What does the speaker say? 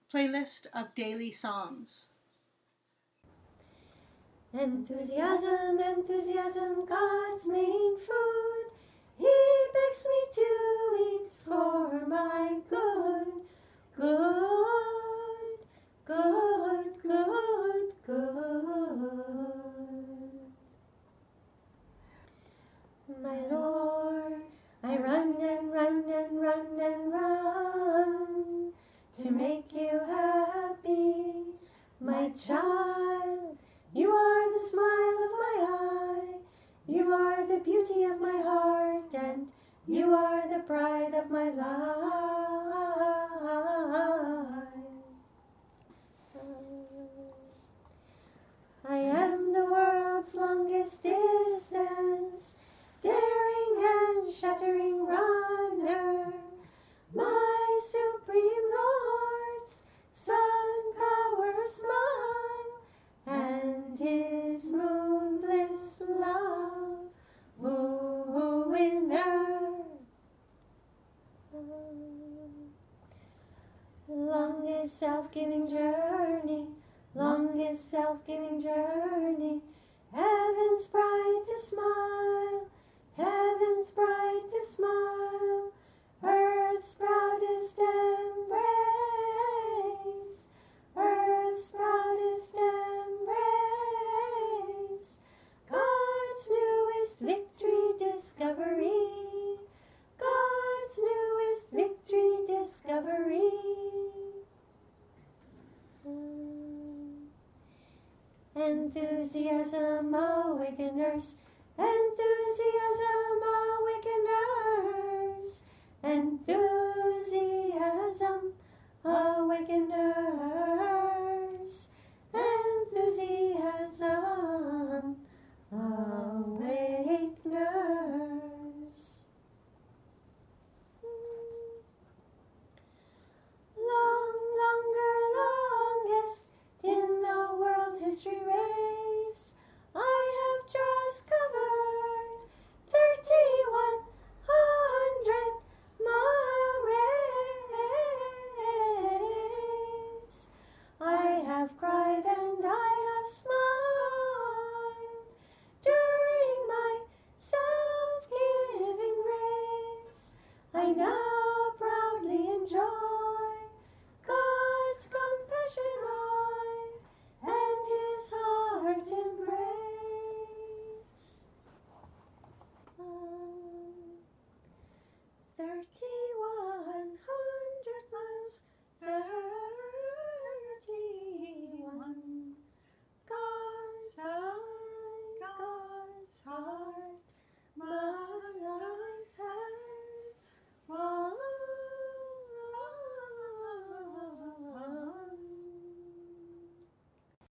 Playlist of daily songs. Enthusiasm, enthusiasm, God's main food. He begs me to eat for my good. Good, good, good, good. My Lord, I run and run and run and run to make you happy, my child. You are the smile of my eye, you are the beauty of my heart, and you are the pride of my life. I am the world's longest distance, daring and shattering runner, my supreme Lord's sun power smile, and his moon bliss love winner. Longest self-giving journey, longest self-giving journey, heaven's brightest smile, heaven's brightest smile, earth's proudest embrace, earth's proudest embrace, God's newest victory discovery, God's newest victory discovery. Enthusiasm awakeners, enthusiasm awakeners, enthusiasm awakeners.